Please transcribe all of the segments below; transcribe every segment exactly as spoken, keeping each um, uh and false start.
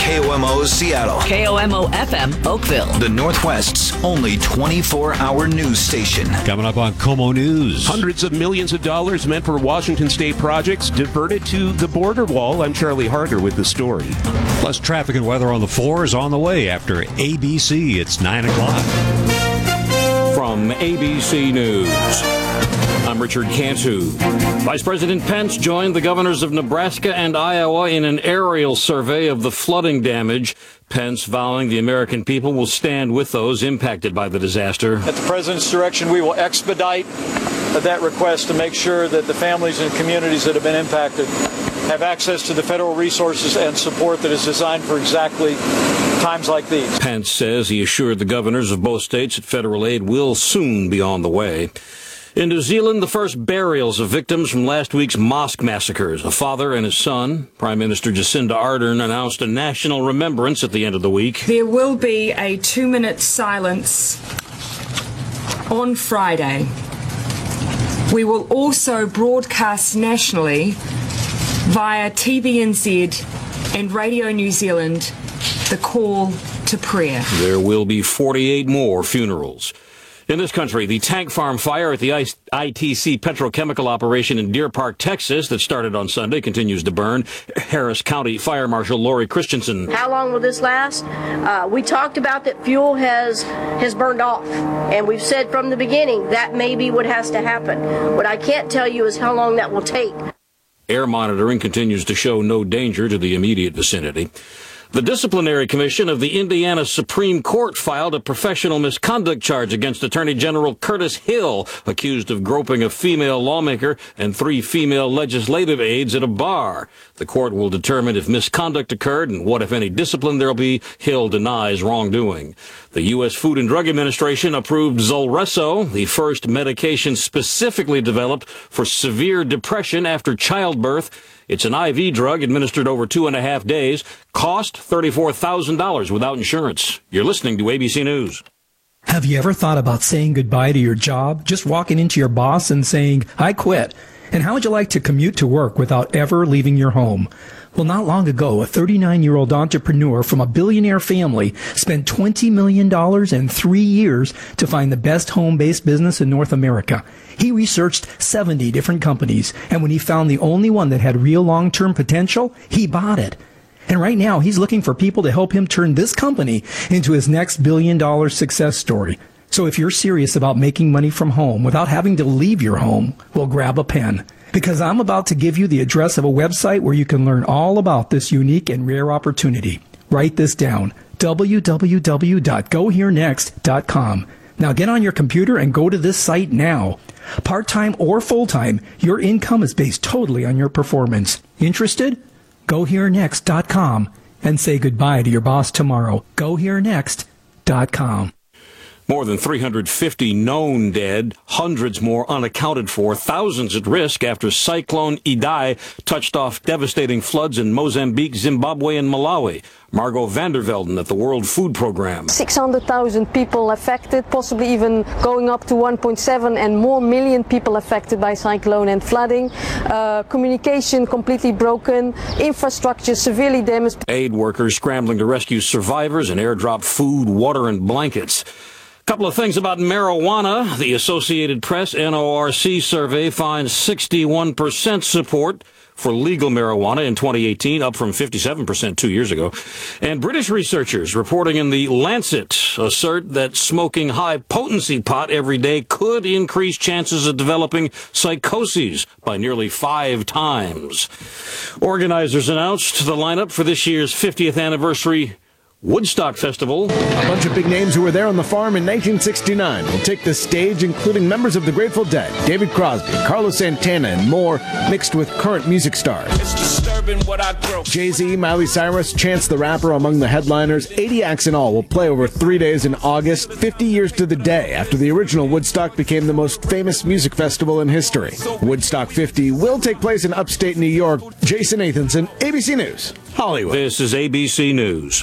K O M O Seattle. K O M O F M Oakville. The Northwest's only twenty-four hour news station. Coming up on KOMO News. Hundreds of millions of dollars meant for Washington State projects diverted to the border wall. I'm Charlie Harger with the story. Plus, traffic and weather on the floor is on the way after A B C. It's nine o'clock. From A B C News, I'm Richard Cantu. Vice President Pence joined the governors of Nebraska and Iowa in an aerial survey of the flooding damage. Pence vowing the American people will stand with those impacted by the disaster. At the President's direction, we will expedite that request to make sure that the families and communities that have been impacted have access to the federal resources and support that is designed for exactly times like these. Pence says he assured the governors of both states that federal aid will soon be on the way. In New Zealand, the first burials of victims from last week's mosque massacres. A father and his son. Prime Minister Jacinda Ardern announced a national remembrance at the end of the week. There will be a two-minute silence on Friday. We will also broadcast nationally via T V N Z and Radio New Zealand the call to prayer. There will be forty-eight more funerals. In this country, the tank farm fire at the I T C petrochemical operation in Deer Park, Texas, that started on Sunday, continues to burn. Harris County Fire Marshal Lori Christensen. How long will this last? Uh, we talked about that fuel has has burned off, and we've said from the beginning that may be what has to happen. What I can't tell you is how long that will take. Air monitoring continues to show no danger to the immediate vicinity. The Disciplinary Commission of the Indiana Supreme Court filed a professional misconduct charge against Attorney General Curtis Hill, accused of groping a female lawmaker and three female legislative aides at a bar. The court will determine if misconduct occurred and what, if any, discipline there will be. Hill denies wrongdoing. The U S Food and Drug Administration approved Zulresso, the first medication specifically developed for severe depression after childbirth. It's an I V drug administered over two and a half days. Cost thirty-four thousand dollars without insurance. You're listening to A B C News. Have you ever thought about saying goodbye to your job? Just walking into your boss and saying, I quit. And how would you like to commute to work without ever leaving your home? Well, not long ago, a thirty-nine-year-old entrepreneur from a billionaire family spent twenty million dollars in three years to find the best home-based business in North America. He researched seventy different companies, and when he found the only one that had real long-term potential, he bought it. And right now, he's looking for people to help him turn this company into his next billion-dollar success story. So if you're serious about making money from home without having to leave your home, well, grab a pen. Because I'm about to give you the address of a website where you can learn all about this unique and rare opportunity. Write this down, w w w dot go here next dot com. Now get on your computer and go to this site now. Part-time or full-time, your income is based totally on your performance. Interested? go here next dot com and say goodbye to your boss tomorrow. go here next dot com. More than three hundred fifty known dead, hundreds more unaccounted for, thousands at risk after Cyclone Idai touched off devastating floods in Mozambique, Zimbabwe, and Malawi. Margot Vandervelden at the World Food Program. six hundred thousand people affected, possibly even going up to one point seven and more million people affected by cyclone and flooding. Uh, communication completely broken, infrastructure severely damaged. Aid workers scrambling to rescue survivors and airdrop food, water, and blankets. Couple of things about marijuana. The Associated Press N O R C survey finds sixty-one percent support for legal marijuana in twenty eighteen, up from fifty-seven percent two years ago. And British researchers reporting in the Lancet assert that smoking high-potency pot every day could increase chances of developing psychoses by nearly five times. Organizers announced the lineup for this year's fiftieth anniversary Woodstock Festival. A bunch of big names who were there on the farm in nineteen sixty-nine will take the stage, including members of the Grateful Dead, David Crosby, Carlos Santana, and more, mixed with current music stars. It's disturbing what I grow. Jay-Z, Miley Cyrus, Chance the Rapper among the headliners. eighty acts in all will play over three days in August, fifty years to the day after the original Woodstock became the most famous music festival in history. Woodstock fifty will take place in upstate New York. Jason Nathanson, A B C News, Hollywood. This is A B C News. KOMO News.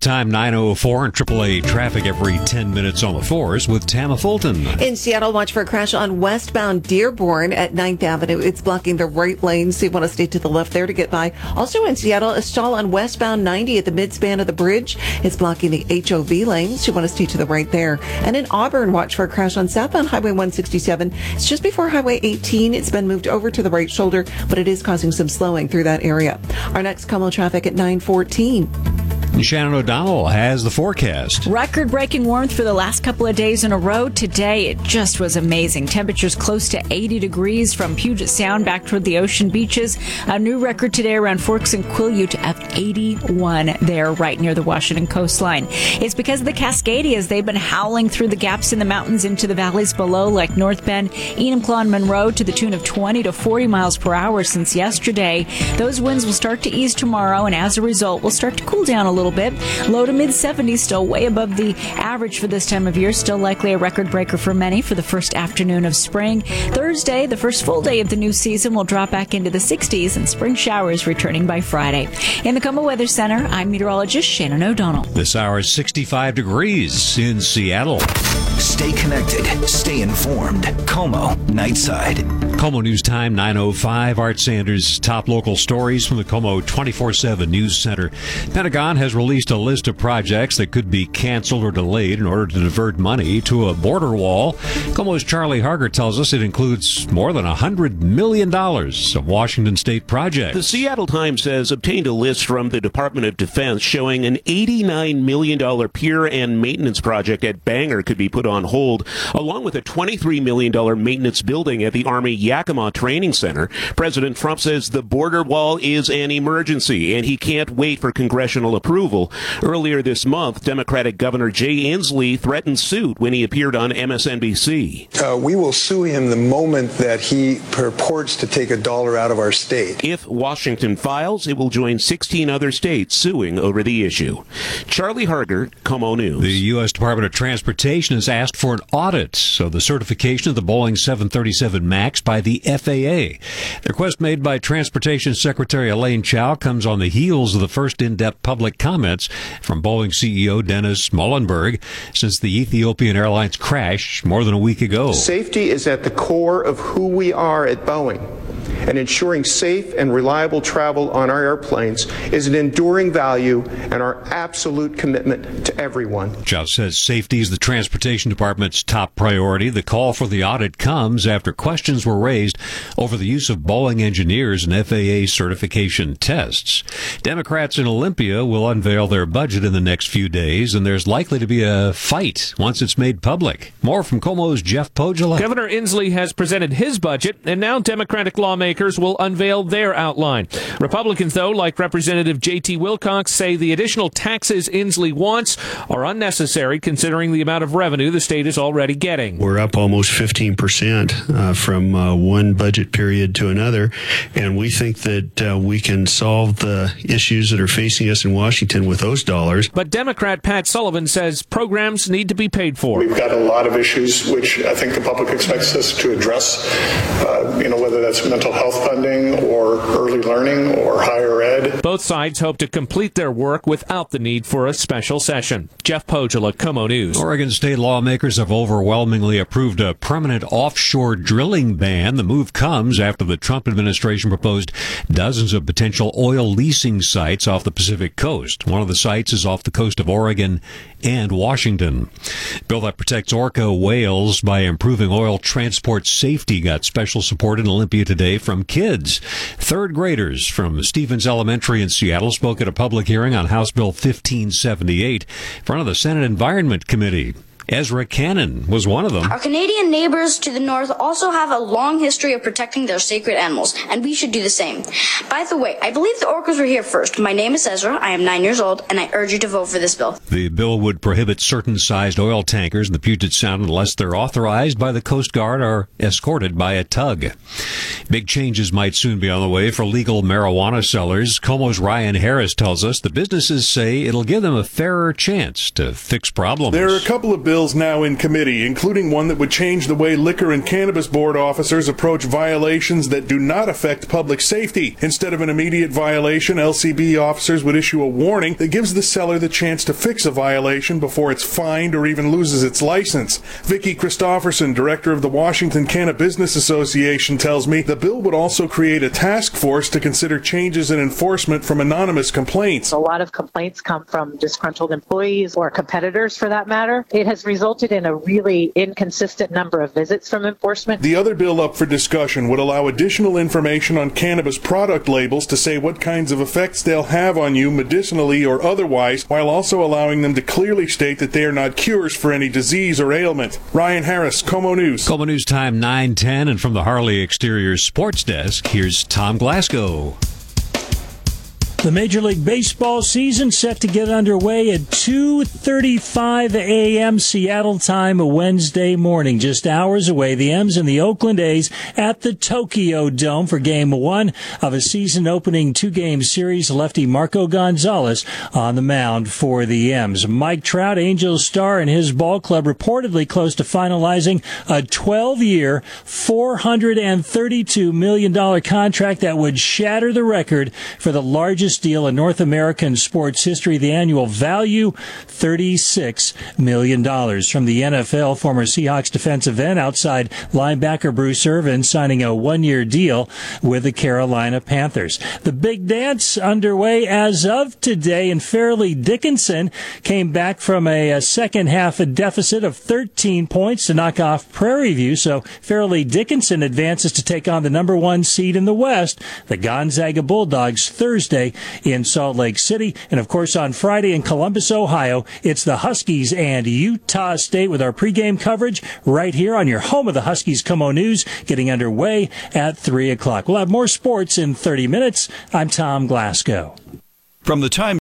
time nine oh four and triple A traffic every ten minutes on the fours with Tama Fulton. In Seattle, watch for a crash on westbound Dearborn at ninth Avenue. It's blocking the right lane, so you want to stay to the left there to get by. Also in Seattle, a stall on westbound ninety at the midspan of the bridge. It's blocking the H O V lanes. You want to stay to the right there. And in Auburn, watch for a crash on southbound Highway one sixty-seven. It's just before Highway eighteen. It's been moved over to the right shoulder, but it is causing some slowing through that area. Our next KOMO traffic at nine fourteen. Shannon O'Donnell has the forecast. Record-breaking warmth for the last couple of days in a row. Today, it just was amazing. Temperatures close to eighty degrees from Puget Sound back toward the ocean beaches. A new record today around Forks and Quileute of eighty-one there right near the Washington coastline. It's because of the Cascadias. They've been howling through the gaps in the mountains into the valleys below, like North Bend, Enumclaw, and Monroe, to the tune of twenty to forty miles per hour since yesterday. Those winds will start to ease tomorrow, and as a result, will start to cool down a little bit. Low to mid seventies, still way above the average for this time of year. Still likely a record breaker for many for the first afternoon of spring. Thursday, the first full day of the new season, will drop back into the sixties, and spring showers returning by Friday. In the KOMO Weather Center, I'm meteorologist Shannon O'Donnell. This hour is sixty-five degrees in Seattle. Stay connected. Stay informed. KOMO Nightside. KOMO News Time nine oh five. Art Sanders' top local stories from the KOMO twenty-four seven News Center. Pentagon has released a list of projects that could be canceled or delayed in order to divert money to a border wall. KOMO's Charlie Harger tells us it includes more than one hundred million dollars of Washington state projects. The Seattle Times has obtained a list from the Department of Defense showing an eighty-nine million dollars pier and maintenance project at Bangor could be put on hold, along with a twenty-three million dollars maintenance building at the Army Yakima Training Center. President Trump says the border wall is an emergency, and he can't wait for congressional approval. Earlier this month, Democratic Governor Jay Inslee threatened suit when he appeared on M S N B C. Uh, we will sue him the moment that he purports to take a dollar out of our state. If Washington files, it will join sixteen other states suing over the issue. Charlie Harger, KOMO News. The U S Department of Transportation has asked for an audit of the certification of the Boeing seven thirty-seven MAX by the F A A. The request made by Transportation Secretary Elaine Chao comes on the heels of the first in-depth public comments from Boeing C E O Dennis Muilenburg since the Ethiopian Airlines crash more than a week ago. Safety is at the core of who we are at Boeing, and ensuring safe and reliable travel on our airplanes is an enduring value and our absolute commitment to everyone. Chao says safety is the Transportation Department's top priority. The call for the audit comes after questions were raised over the use of Boeing engineers in F A A certification tests. Democrats in Olympia will unveil their budget in the next few days, and there's likely to be a fight once it's made public. More from KOMO's Jeff Pogela. Governor Inslee has presented his budget, and now Democratic lawmakers will unveil their outline. Republicans, though, like Representative J T Wilcox, say the additional taxes Inslee wants are unnecessary considering the amount of revenue the state is already getting. We're up almost fifteen percent uh, from uh, one budget period to another, and we think that uh, we can solve the issues that are facing us in Washington with those dollars. But Democrat Pat Sullivan says programs need to be paid for. We've got a lot of issues which I think the public expects us to address, uh, you know, whether that's mental health funding or early learning or higher ed. Both sides hope to complete their work without the need for a special session. Jeff Pogela, KOMO News. Oregon state lawmakers have overwhelmingly approved a permanent offshore drilling ban. The move comes after the Trump administration proposed dozens of potential oil leasing sites off the Pacific coast. One of the sites is off the coast of Oregon and Washington. Bill that protects orca whales by improving oil transport safety got special support in Olympia today from kids. Third graders from Stevens Elementary in Seattle spoke at a public hearing on House Bill fifteen seventy-eight in front of the Senate Environment Committee. Ezra Cannon was one of them. Our Canadian neighbors to the north also have a long history of protecting their sacred animals, and we should do the same. By the way, I believe the orcas were here first. My name is Ezra, I am nine years old, and I urge you to vote for this bill. The bill would prohibit certain sized oil tankers in the Puget Sound unless they're authorized by the Coast Guard or escorted by a tug. Big changes might soon be on the way for legal marijuana sellers. KOMO's Ryan Harris tells us the businesses say it'll give them a fairer chance to fix problems. There are a couple of bills now in committee, including one that would change the way liquor and cannabis board officers approach violations that do not affect public safety. Instead of an immediate violation, L C B officers would issue a warning that gives the seller the chance to fix a violation before it's fined or even loses its license. Vicki Christopherson, director of the Washington Canna Business Association, tells me the bill would also create a task force to consider changes in enforcement from anonymous complaints. A lot of complaints come from disgruntled employees or competitors, for that matter. It has resulted in a really inconsistent number of visits from enforcement. The other bill up for discussion would allow additional information on cannabis product labels to say what kinds of effects they'll have on you medicinally or otherwise, while also allowing them to clearly state that they are not cures for any disease or ailment. Ryan Harris, KOMO News. KOMO News time nine ten, and from the Harley Exterior Sports Desk, here's Tom Glasgow. The Major League Baseball season set to get underway at two thirty-five a.m. Seattle time Wednesday morning. Just hours away, the M's and the Oakland A's at the Tokyo Dome for Game one of a season-opening two-game series. Lefty Marco Gonzalez on the mound for the M's. Mike Trout, Angels star, and his ball club reportedly close to finalizing a twelve-year, four hundred thirty-two million dollars contract that would shatter the record for the largest deal in North American sports history. The annual value, thirty-six million dollars. From the N F L, former Seahawks defensive end outside linebacker Bruce Irvin signing a one-year deal with the Carolina Panthers. The big dance underway as of today, and Fairleigh Dickinson came back from a, a second half a deficit of thirteen points to knock off Prairie View. So Fairleigh Dickinson advances to take on the number one seed in the West, the Gonzaga Bulldogs, Thursday in Salt Lake City. And of course, on Friday in Columbus, Ohio, it's the Huskies and Utah State with our pregame coverage right here on your home of the Huskies, KOMO News, getting underway at three o'clock. We'll have more sports in thirty minutes. I'm Tom Glasgow. From the time